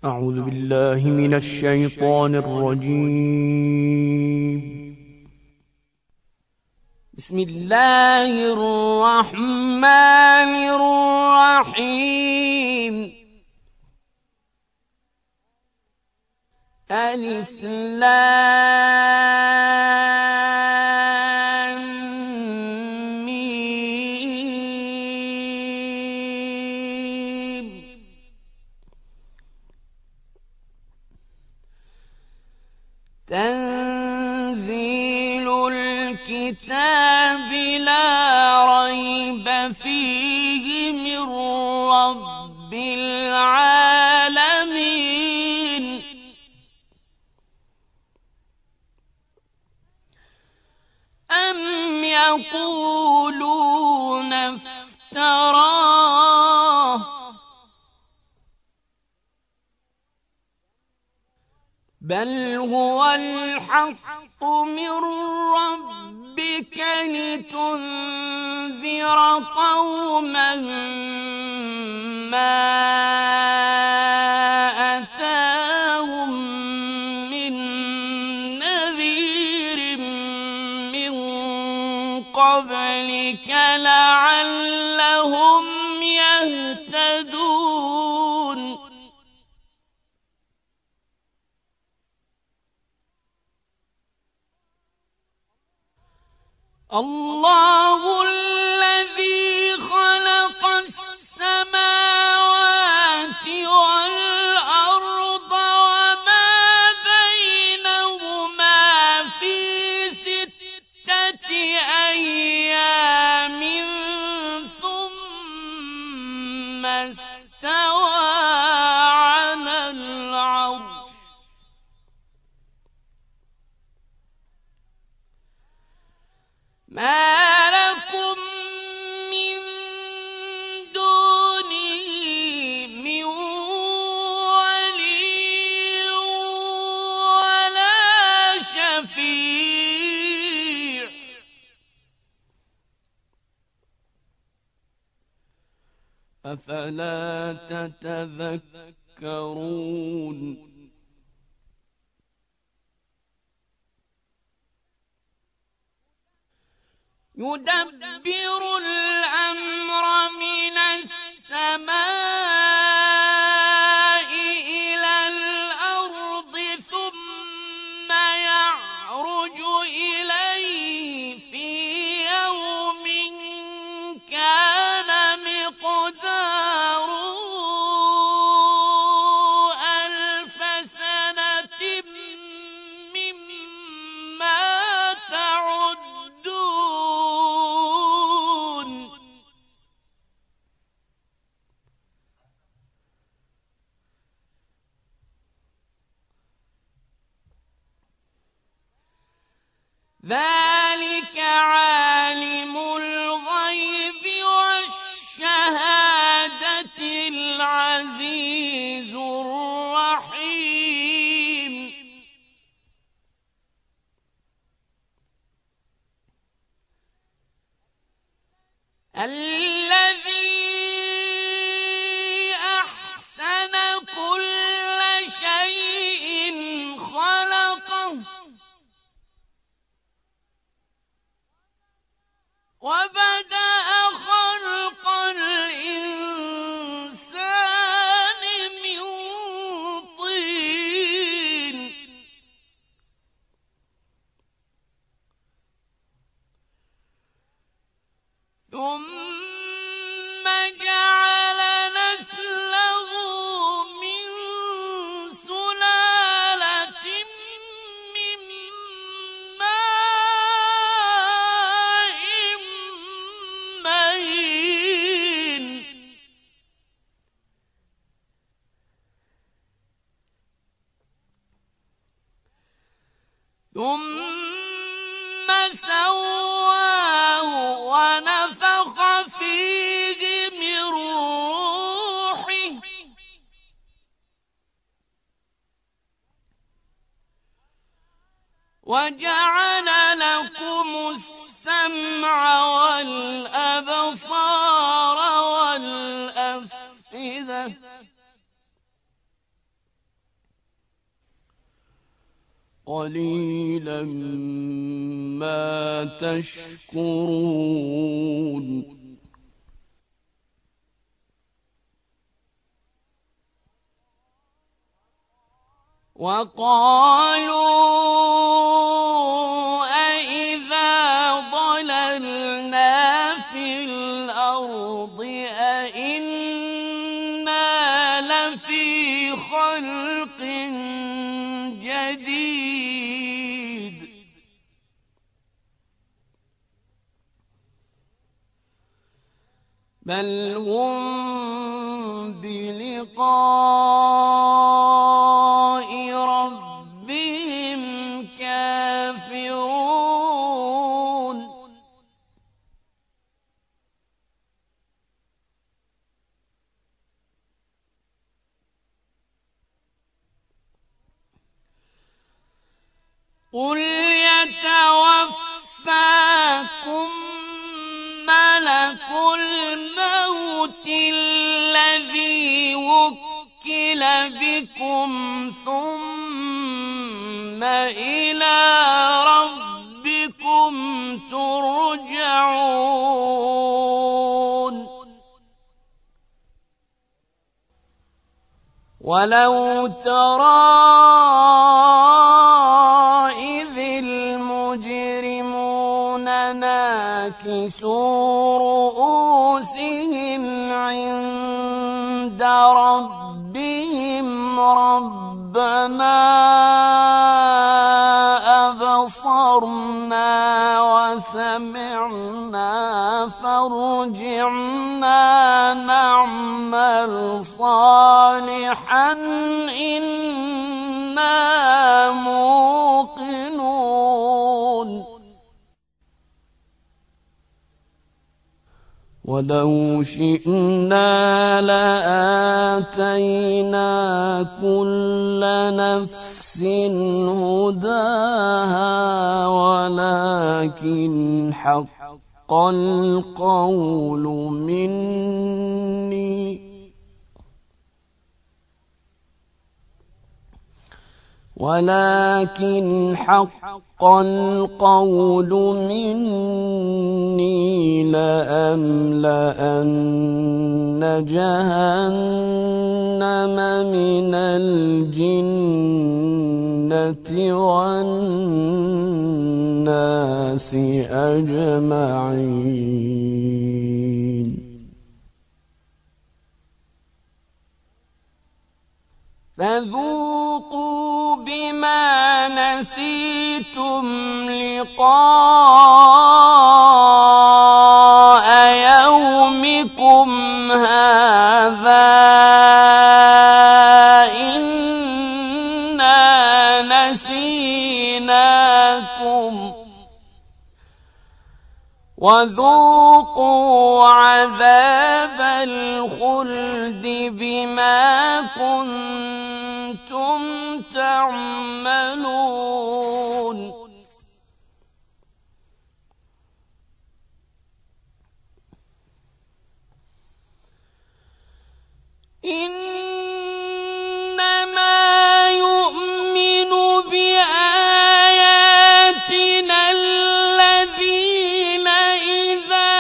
أعوذ بالله من الشيطان الرجيم. بسم الله الرحمن الرحيم. ألف لام ميم. تنزيل الكتاب لا ريب فيه من رب العالمين. أم يقولون افتراه بل هو الحق من ربك لتنذر قوما ما أتاهم من نذير من قبلك لعلهم يهتدون. الله الذي خلق السماوات والأرض وما بينهما في 6 أيام ثم استوى على العرش. ما لكم من دونه من ولي ولا شفيع أفلا تتذكرون. يدبر الأمر من السماء إلى الأرض ثم يعرج إليه في يوم كان مقداره 1000 سنة مما تعدون. ذلك عالم الغيب والشهادة العزيز الرحيم. الذي أحسن كل شيء خلقه وبدأ خلق الإنسان من طين ثم جعل نسله من سلالة من ماء مهين ثم سواه ونفخ فيه من روحه وجعل لكم السمع والأبصار والأفئدة قليلا ما تشكرون وقالوا أإذا ضللنا في الأرض أإنا لفي خلق جديد بل هم بلقاء ربهم كافرون قل يتوفاكم ملك الموت الذي وكل بكم ثم إلى ربكم ترجعون ولو ترى إذ المجرمون ناكسوا رؤوسهم عند ربهم ربنا أبصرنا وسمعنا فارجعنا نعمل صالحا إنا موقنون ولو شئنا لآتينا كل نفس هداها ولكن حق القول مني لأملأن جهنم من الجنة والناس أجمعين فذوقوا بما نسيتم لقاء يومكم هذا إنا نسيناكم وذوقوا عذاب الخلد بما كنتم تعملون إنما يؤمن بآياتنا الذين إذا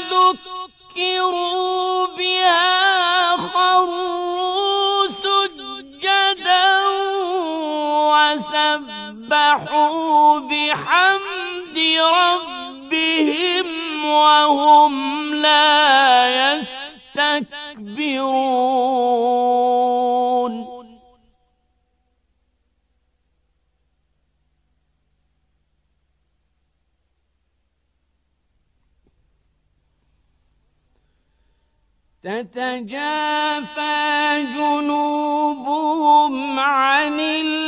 ذكروا بها خروا سجدا وسبحوا بحمد ربهم وهم لا يستكبرون تتجافى جنوبهم عن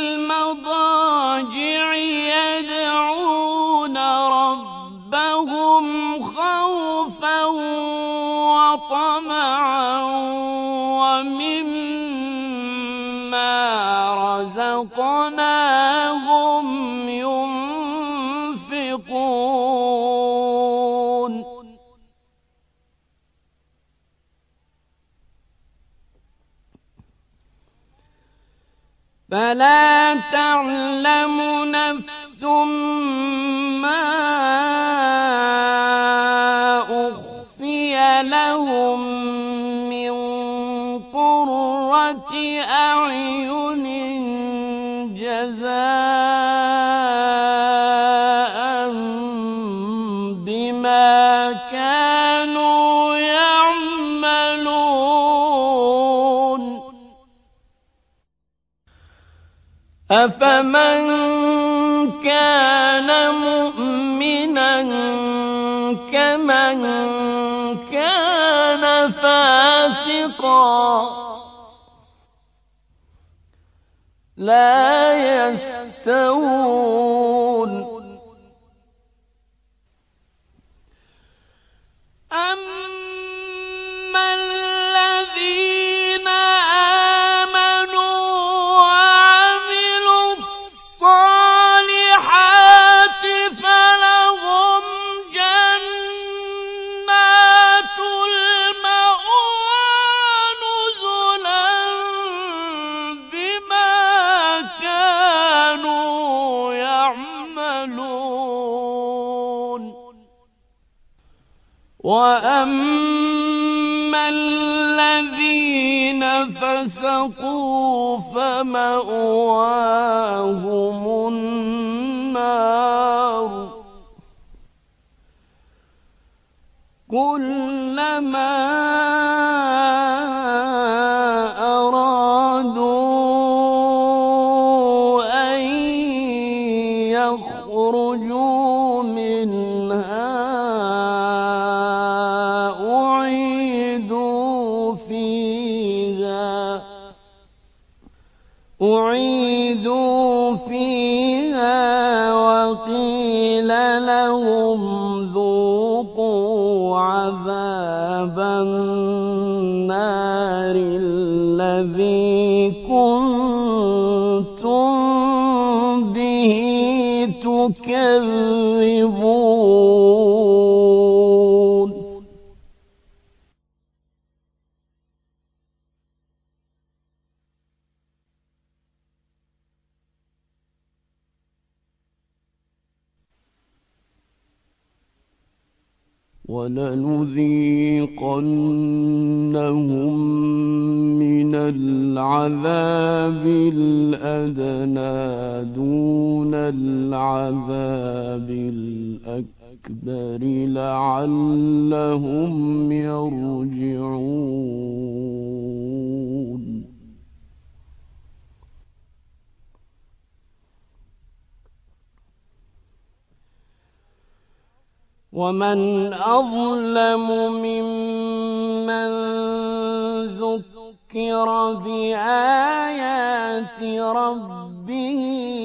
المضاجع يدعون ربهم خوفا وطمعا ومما رزقناهم ينفقون فلا تعلم نفس ما أخفي لهم من قرة أعين جزاء بما كانوا يعملون أفمن كان مؤمنا كمن كان فاسقا لا يستوون أما الذين آمنوا وعملوا الصالحات فلهم جنات المأوى نزلا بما كانوا يعملون وأما الذين فسقوا فمأواهم النار كلما أرادوا أن يخرجوا منها أعيدوا فيها وقيل لهم ذوقوا عذاب النار الذي كنتم به تكذبون ولنذيقنهم من العذاب الأدنى دون العذاب الأكبر لعلهم يرجعون ومن أظلم ممن ذكر بآيات ربه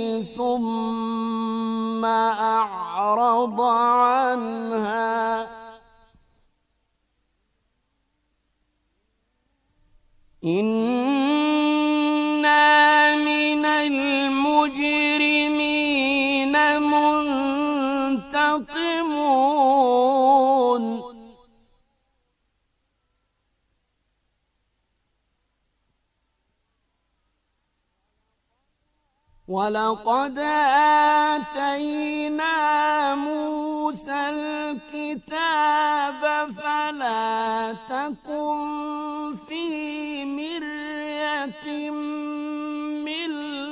ثم أعرض عنها إنا من المجرمين منتقمون ولقد آتينا موسى الكتاب فلا تكن في مرية من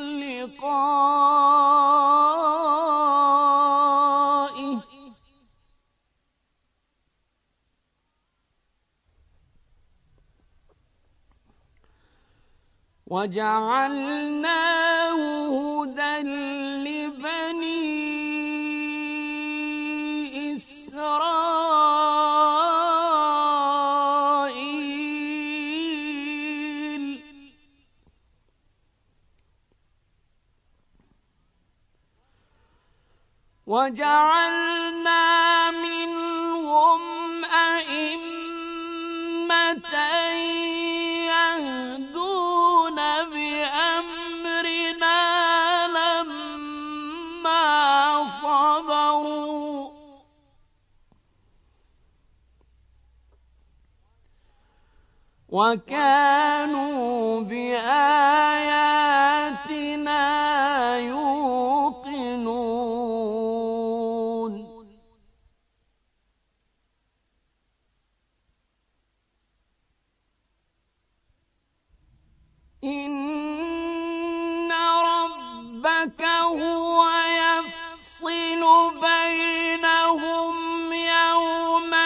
لقائه وجعلناه هدى لبني إسرائيل وجعلنا منهم أئمة يهدون بأمرنا لما صبروا وكانوا بآياتنا ربك هو يفصل بينهم يوم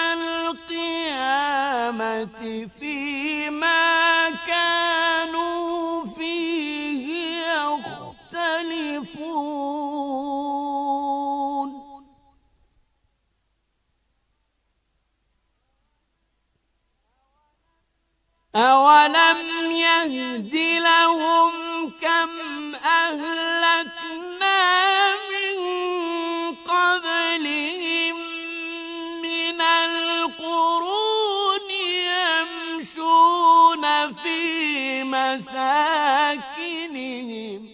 القيامة فيما كانوا فيه يختلفون أولم يهد لهم كم أهلكنا من قبلهم من القرون يمشون في مساكنهم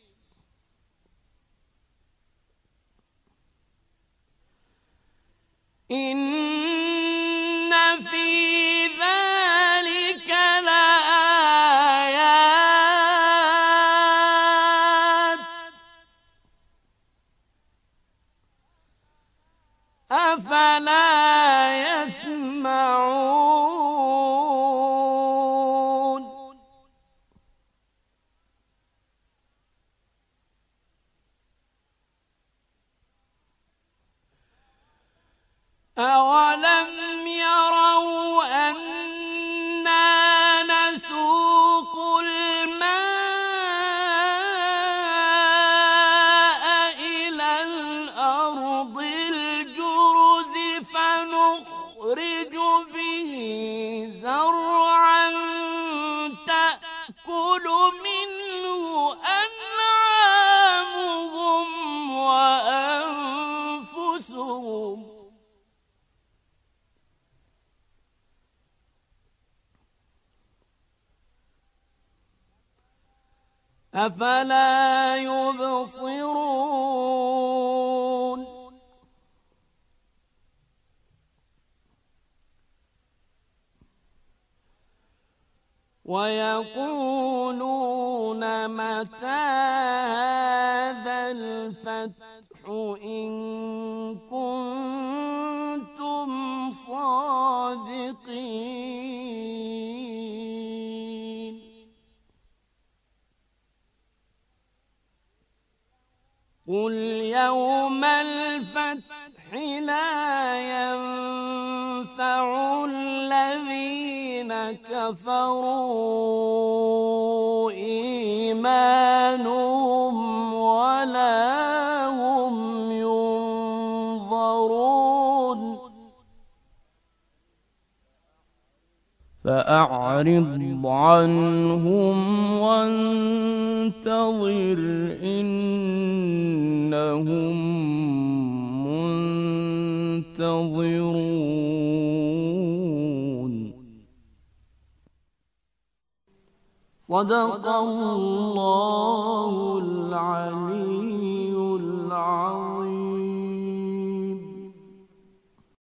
إن في ذلك لآيات أفلا يسمعون أولم يروا أنا نسوق الماء إلى الأرض الجرز فنخرج به زرعا تأكل منه أنعامهم وأنفسهم أفلا يبصرون ويقولون متى هذا الفتح إن كنتم صادقين قل يوم الفتح لا ينفع الذين كفروا إيمانهم ولا هم ينظرون فأعرض عنهم وانتظر إنهم منتظرون صدق الله العلي العظيم